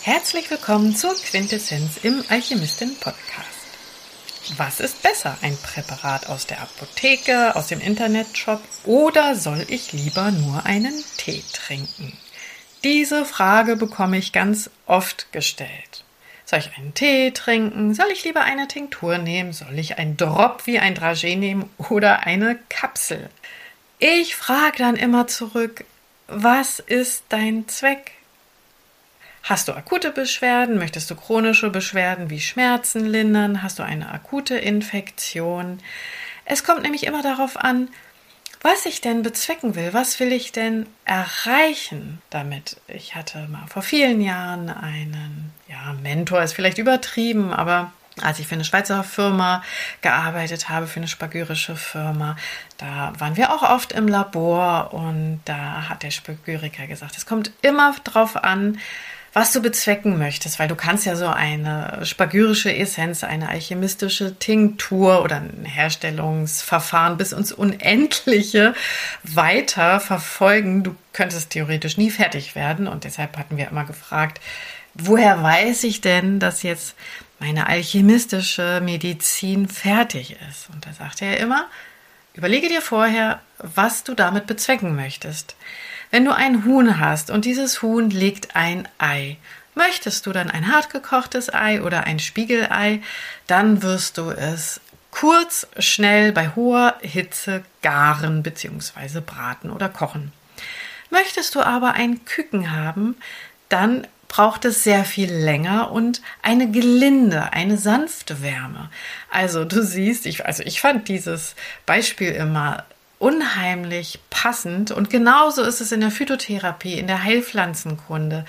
Herzlich willkommen zur Quintessenz im Alchemistin-Podcast. Was ist besser, ein Präparat aus der Apotheke, aus dem Internetshop oder soll ich lieber nur einen Tee trinken? Diese Frage bekomme ich ganz oft gestellt. Soll ich einen Tee trinken? Soll ich lieber eine Tinktur nehmen? Soll ich einen Drop wie ein Dragé nehmen oder eine Kapsel? Ich frage dann immer zurück, was ist dein Zweck? Hast du akute Beschwerden? Möchtest du chronische Beschwerden wie Schmerzen lindern? Hast du eine akute Infektion? Es kommt nämlich immer darauf an, was ich denn bezwecken will. Was will ich denn erreichen damit? Ich hatte mal vor vielen Jahren einen, Mentor ist vielleicht übertrieben, aber als ich für eine Schweizer Firma gearbeitet habe, für eine spagyrische Firma, da waren wir auch oft im Labor und da hat der Spagyriker gesagt, es kommt immer drauf an, was du bezwecken möchtest, weil du kannst ja so eine spagyrische Essenz, eine alchemistische Tinktur oder ein Herstellungsverfahren bis ins Unendliche weiter verfolgen. Du könntest theoretisch nie fertig werden und deshalb hatten wir immer gefragt, woher weiß ich denn, dass jetzt meine alchemistische Medizin fertig ist? Und da sagte er immer, überlege dir vorher, was du damit bezwecken möchtest. Wenn du ein Huhn hast und dieses Huhn legt ein Ei, möchtest du dann ein hartgekochtes Ei oder ein Spiegelei, dann wirst du es kurz, schnell bei hoher Hitze garen bzw. braten oder kochen. Möchtest du aber ein Küken haben, dann braucht es sehr viel länger und eine gelinde, eine sanfte Wärme. Also du siehst, ich fand dieses Beispiel immer unheimlich passend und genauso ist es in der Phytotherapie, in der Heilpflanzenkunde,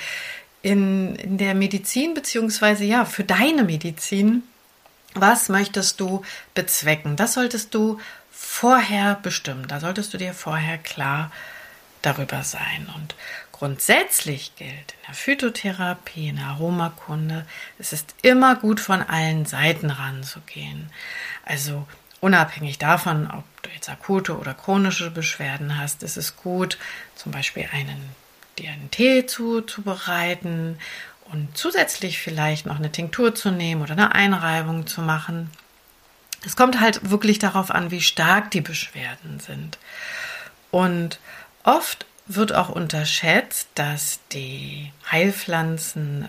in der Medizin beziehungsweise für deine Medizin. Was möchtest du bezwecken? Das solltest du vorher bestimmen. Da solltest du dir vorher klar darüber sein. Und grundsätzlich gilt in der Phytotherapie, in der Aromakunde, es ist immer gut, von allen Seiten ranzugehen. Also unabhängig davon, ob du jetzt akute oder chronische Beschwerden hast, ist es gut, zum Beispiel dir einen Tee zuzubereiten und zusätzlich vielleicht noch eine Tinktur zu nehmen oder eine Einreibung zu machen. Es kommt halt wirklich darauf an, wie stark die Beschwerden sind. Und oft wird auch unterschätzt, dass die Heilpflanzen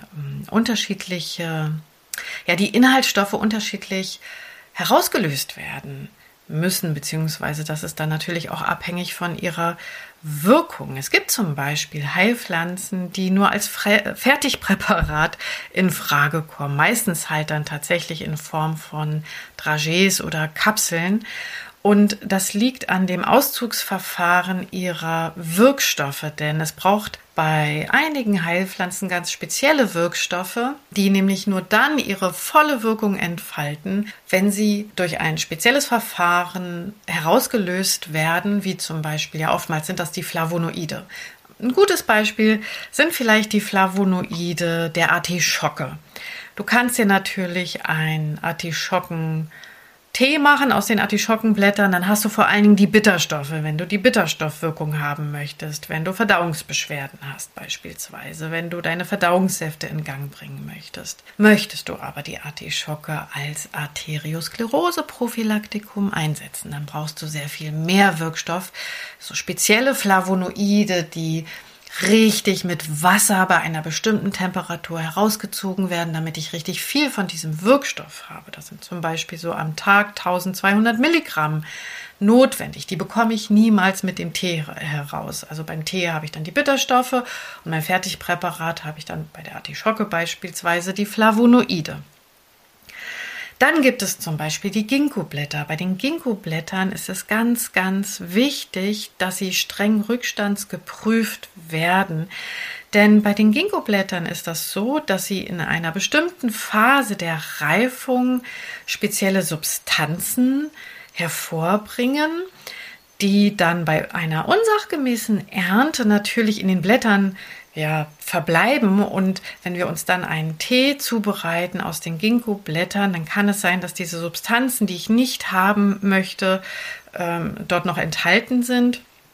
die Inhaltsstoffe unterschiedlich herausgelöst werden müssen, beziehungsweise das ist dann natürlich auch abhängig von ihrer Wirkung. Es gibt zum Beispiel Heilpflanzen, die nur als Fertigpräparat in Frage kommen, meistens halt dann tatsächlich in Form von Dragés oder Kapseln. Und das liegt an dem Auszugsverfahren ihrer Wirkstoffe, denn es braucht bei einigen Heilpflanzen ganz spezielle Wirkstoffe, die nämlich nur dann ihre volle Wirkung entfalten, wenn sie durch ein spezielles Verfahren herausgelöst werden, wie zum Beispiel, oftmals sind das die Flavonoide. Ein gutes Beispiel sind vielleicht die Flavonoide der Artischocke. Du kannst dir natürlich einen Artischocken-Tee machen aus den Artischockenblättern, dann hast du vor allen Dingen die Bitterstoffe, wenn du die Bitterstoffwirkung haben möchtest, wenn du Verdauungsbeschwerden hast beispielsweise, wenn du deine Verdauungssäfte in Gang bringen möchtest. Möchtest du aber die Artischocke als Arteriosklerose-Prophylaktikum einsetzen, dann brauchst du sehr viel mehr Wirkstoff, so spezielle Flavonoide, die richtig mit Wasser bei einer bestimmten Temperatur herausgezogen werden, damit ich richtig viel von diesem Wirkstoff habe. Das sind zum Beispiel so am Tag 1200 Milligramm notwendig. Die bekomme ich niemals mit dem Tee heraus. Also beim Tee habe ich dann die Bitterstoffe und beim Fertigpräparat habe ich dann bei der Artischocke beispielsweise die Flavonoide. Dann gibt es zum Beispiel die Ginkgo-Blätter. Bei den Ginkgo-Blättern ist es ganz, ganz wichtig, dass sie streng rückstandsgeprüft werden. Denn bei den Ginkgo-Blättern ist das so, dass sie in einer bestimmten Phase der Reifung spezielle Substanzen hervorbringen, die dann bei einer unsachgemäßen Ernte natürlich in den Blättern verbleiben. Und wenn wir uns dann einen Tee zubereiten aus den Ginkgo-Blättern, dann kann es sein, dass diese Substanzen, die ich nicht haben möchte, dort noch enthalten sind.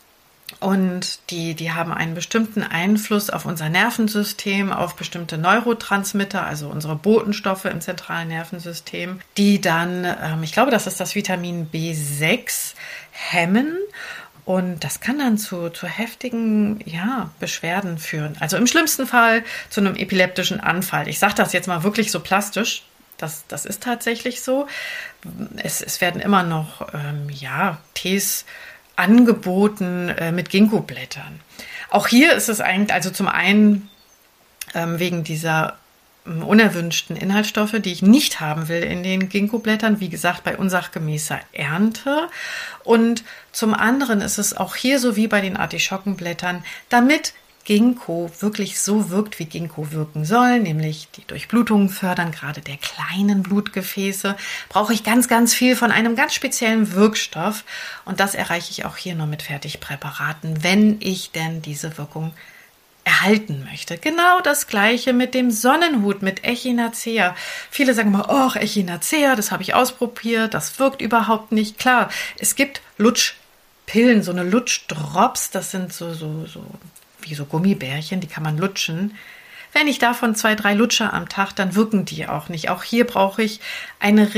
Und die haben einen bestimmten Einfluss auf unser Nervensystem, auf bestimmte Neurotransmitter, also unsere Botenstoffe im zentralen Nervensystem, die dann, ich glaube, das ist das Vitamin B6, hemmen. Und das kann dann zu heftigen Beschwerden führen. Also im schlimmsten Fall zu einem epileptischen Anfall. Ich sage das jetzt mal wirklich so plastisch. Das ist tatsächlich so. Es werden immer noch Tees angeboten mit Ginkgo-Blättern. Auch hier ist es eigentlich, also zum einen wegen dieser unerwünschten Inhaltsstoffe, die ich nicht haben will in den Ginkgo-Blättern, wie gesagt, bei unsachgemäßer Ernte. Und zum anderen ist es auch hier so wie bei den Artischockenblättern, damit Ginkgo wirklich so wirkt, wie Ginkgo wirken soll, nämlich die Durchblutung fördern, gerade der kleinen Blutgefäße, brauche ich ganz, ganz viel von einem ganz speziellen Wirkstoff. Und das erreiche ich auch hier nur mit Fertigpräparaten, wenn ich denn diese Wirkung erhalten möchte. Genau das Gleiche mit dem Sonnenhut, mit Echinacea. Viele sagen immer, oh, Echinacea, das habe ich ausprobiert, das wirkt überhaupt nicht. Klar, es gibt Lutschpillen, so eine Lutschdrops, das sind so wie so Gummibärchen, die kann man lutschen. Wenn ich davon 2, 3 lutsche am Tag, dann wirken die auch nicht. Auch hier brauche ich eine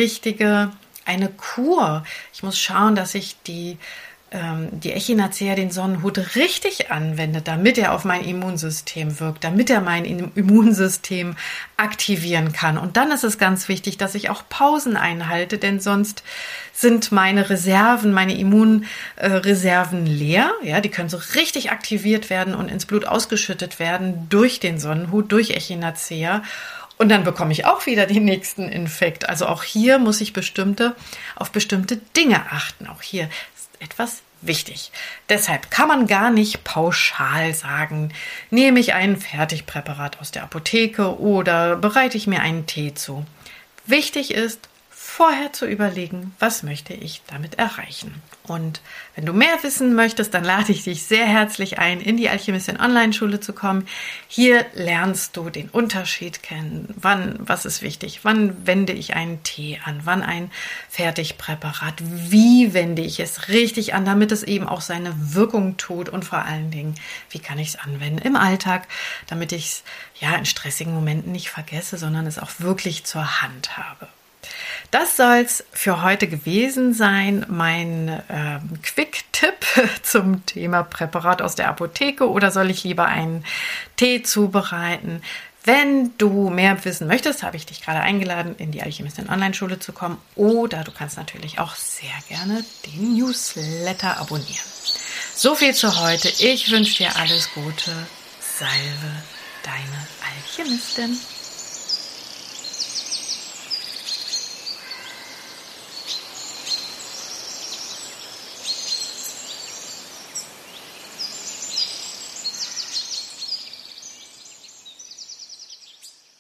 Kur. Ich muss schauen, dass ich die Echinacea, den Sonnenhut, richtig anwende, damit er auf mein Immunsystem wirkt, damit er mein Immunsystem aktivieren kann. Und dann ist es ganz wichtig, dass ich auch Pausen einhalte, denn sonst sind meine Reserven, meine Immunreserven leer. Ja, die können so richtig aktiviert werden und ins Blut ausgeschüttet werden durch den Sonnenhut, durch Echinacea. Und dann bekomme ich auch wieder den nächsten Infekt. Also auch hier muss ich auf bestimmte Dinge achten. Auch hier etwas wichtig. Deshalb kann man gar nicht pauschal sagen, nehme ich ein Fertigpräparat aus der Apotheke oder bereite ich mir einen Tee zu. Wichtig ist, vorher zu überlegen, was möchte ich damit erreichen. Und wenn du mehr wissen möchtest, dann lade ich dich sehr herzlich ein, in die Alchemistin Online-Schule zu kommen. Hier lernst du den Unterschied kennen. Was ist wichtig? Wann wende ich einen Tee an? Wann ein Fertigpräparat? Wie wende ich es richtig an, damit es eben auch seine Wirkung tut? Und vor allen Dingen, wie kann ich es anwenden im Alltag, damit ich es in stressigen Momenten nicht vergesse, sondern es auch wirklich zur Hand habe. Das soll es für heute gewesen sein, mein Quick-Tipp zum Thema Präparat aus der Apotheke oder soll ich lieber einen Tee zubereiten? Wenn du mehr wissen möchtest, habe ich dich gerade eingeladen, in die Alchemistin Online-Schule zu kommen oder du kannst natürlich auch sehr gerne den Newsletter abonnieren. So viel zu heute. Ich wünsche dir alles Gute. Salve, deine Alchemistin.